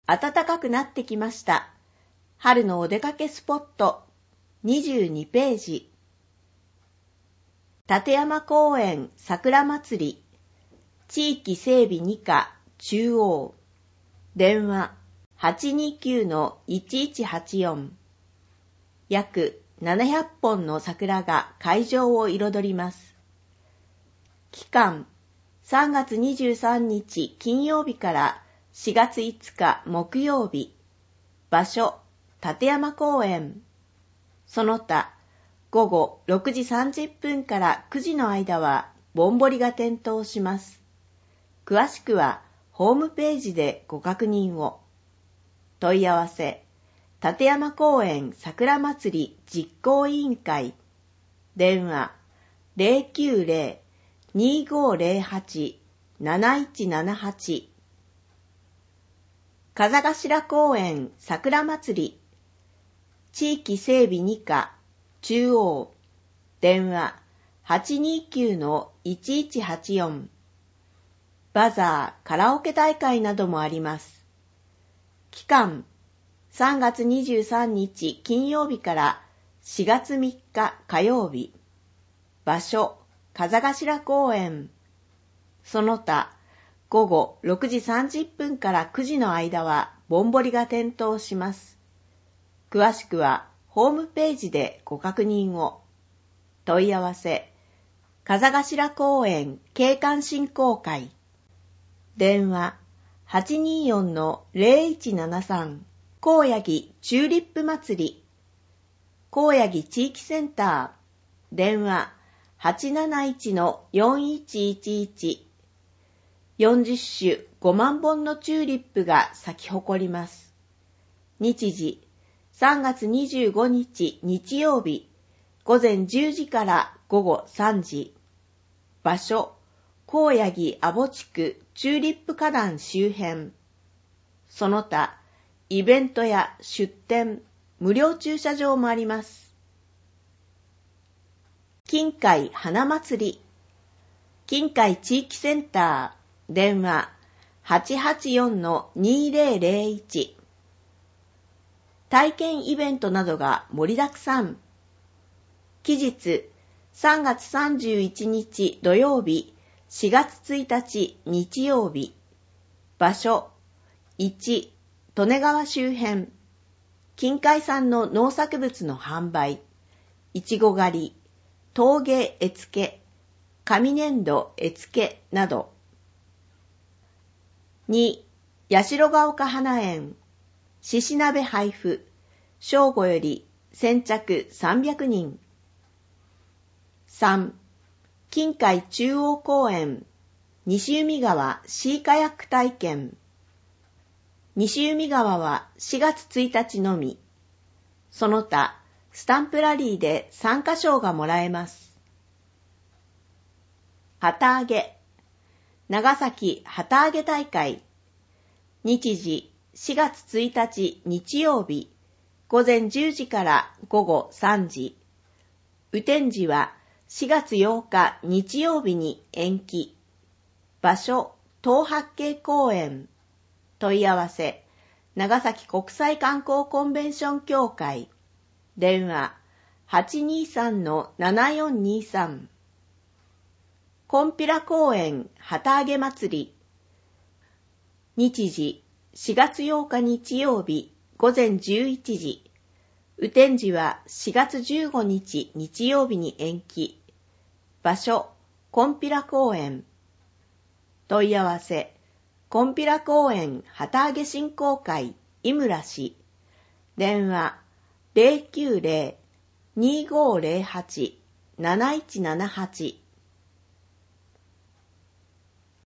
暖かくなってきました。春のお出かけスポット22ページ。立山公園桜祭り地域整備2課中央電話 829-1184 約700本の桜が会場を彩ります。期間3月23日金曜日から4月5日木曜日。場所立山公園。その他午後6時30分から9時の間はぼんぼりが点灯します。詳しくはホームページでご確認を。問い合わせ立山公園桜祭り実行委員会。電話 090-2508-7178 風頭公園桜祭り地域整備2課中央電話 829-1184 バザーカラオケ大会などもあります。期間3月23日金曜日から4月3日火曜日。場所風頭公園。その他午後6時30分から9時の間はぼんぼりが点灯します。詳しくはホームページでご確認を。問い合わせ風頭公園景観振興会。電話 824-0173 高柳チューリップ祭り高柳地域センター。電話 871-4111 40種5万本のチューリップが咲き誇ります。日時3月25日日曜日午前10時から午後3時。場所高柳阿保地区チューリップ花壇周辺。その他イベントや出店、無料駐車場もあります。近海花祭り近海地域センター。電話 884-2001 体験イベントなどが盛りだくさん。期日3月31日土曜日4月1日日曜日。場所1利根川周辺。近海産の農作物の販売。いちご狩り、陶芸絵付け、紙粘土絵付けなど。2八代ヶ丘花園。しし鍋配布。正午より先着300人。3近海中央公園西海川シーカヤック体験。西海川は4月1日のみ。その他スタンプラリーで参加賞がもらえます。旗揚げ長崎旗揚げ大会。日時4月1日日曜日午前10時から午後3時。雨天時は4月8日日曜日に延期。場所東八景公園。問い合わせ長崎国際観光コンベンション協会。電話 823-7423 こんぴら公園旗揚げ祭り。日時4月8日日曜日午前11時。雨天時は4月15日日曜日に延期。場所こんぴら公園。問い合わせこんぴら公園旗揚げ振興会井村氏。電話 090-2508-7178